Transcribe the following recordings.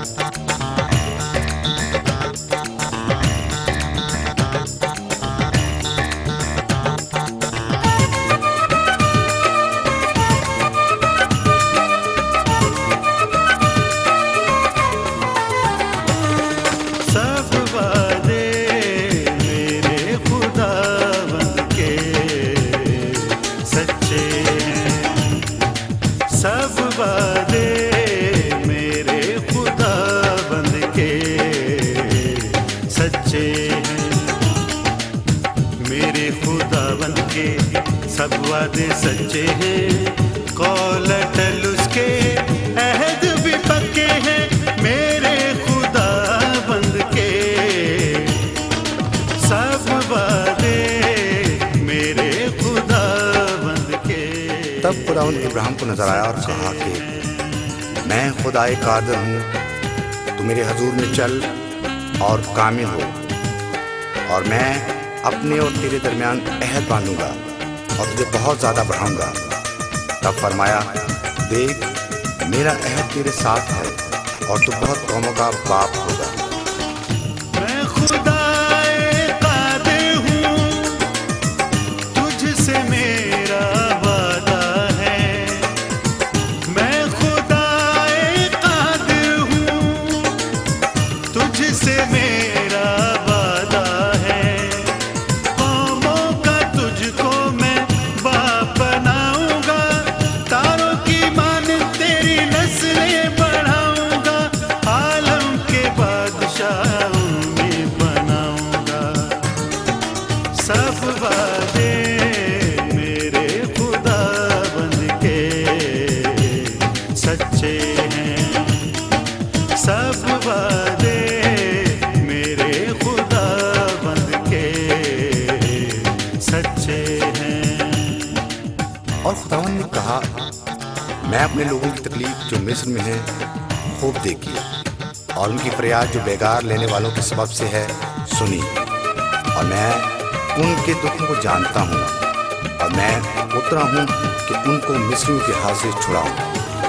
सब वादे मेरे खुदाबंद के सच्चे हैं। मेरे खुदाबंद के सब वादे सच्चे हैं। कौल टल उसके अहद भी पक्के हैं। मेरे खुदाबंद के सब वादे मेरे खुदाबंद के। तब खुदावंद इब्राहिम को नजर आया और कहा कि मैं खुदाए कादिर हूँ, तू मेरे हजूर में चल और कामिल हो, और मैं अपने और तेरे दरमियान अहद बांधूंगा और तुझे बहुत ज़्यादा बढ़ाऊंगा। तब फरमाया, देख मेरा अहद तेरे साथ है और तू बहुत कौमों का बाप होगा। मैं खुदाए कादिर हूँ, तुझसे मेरा वादा है। मैं खुदाए कादिर हूँ, तुझसे मेरा वादा है। कौमों का तुझको मैं बाप बनाऊंगा, तारों की मान तेरी नस्लें बढ़ाऊंगा। आलम के बादशाहों में बनाऊंगा। सब वादे मेरे खुदाबंद के सच्चे हैं। सब वादे मेरे खुदाबंद के सच्चे हैं। और खुदावंद ने कहा, मैं अपने लोगों की तकलीफ जो मिस्र में है खूब देखी, और उनकी फरियाद जो बेगार लेने वालों के सबब से है सुनी, और मैं उनके दुखों को जानता हूँ, और मैं उतरा हूँ कि उनको मिस्रियों के हाथ से छुड़ाऊँ।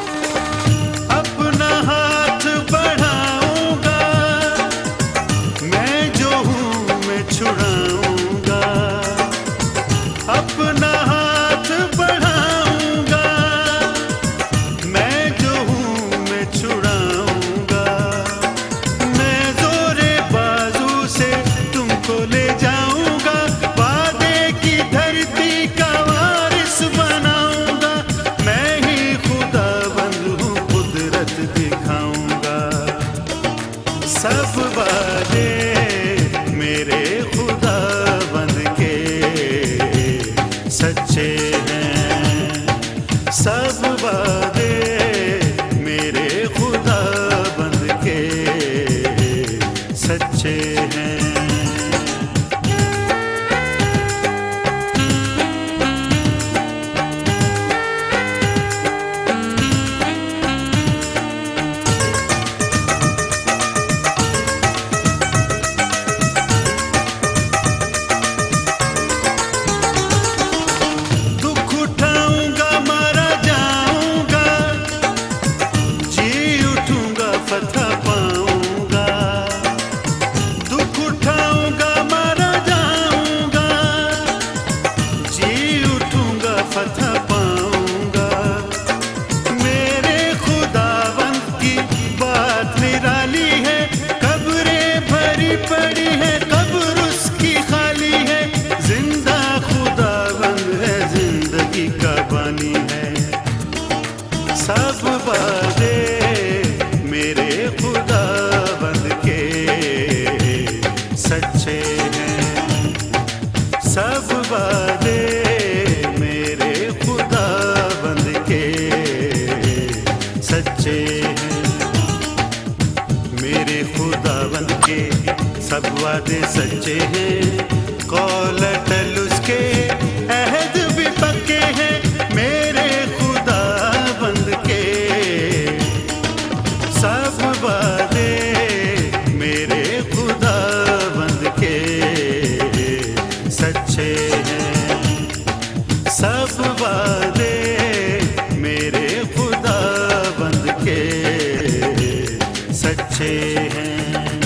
अपना हाथ बढ़ाऊंगा, मैं जो हूँ मैं छुड़ाऊंगा। अपना हाथ बढ़ाऊंगा, मैं जो हूँ मैं छुड़ाऊंगा। मैं जोरे बाजू से तुमको ले जाऊंगा, वादे की धरती का वारिस बनाऊंगा। मैं ही खुदाबंद हूँ, कुदरत दिखाऊंगा। सब वादे मेरे खुदाबंद के सच्चे हैं। सब वादे मेरे खुदाबंद के सच्चे हैं। दुख उठाऊंगा, मारा जाऊंगा, जी उठूंगा, फतह पाऊंगा। दुख उठाऊंगा, मारा जाऊंगा, जी उठूंगा, फतह पाऊंगा। मेरे खुदावंद की बात निराली है। कब्रें भरी पड़ी है, कब्र उसकी खाली है। जिंदा खुदावंद है, जिंदगी का बानी है। सब वादे मेरे खुदाबंद के सच्चे हैं। सब वादे मेरे खुदाबंद के सच्चे हैं। मेरे खुदाबंद के सब वादे सच्चे हैं। कौल टल उसके अहद भी पक्के हैं। मेरे खुदाबंद के सब वादे मेरे खुदाबंद के सच्चे हैं। सब वादे मेरे खुदाबंद के सच्चे सच्चे हैं।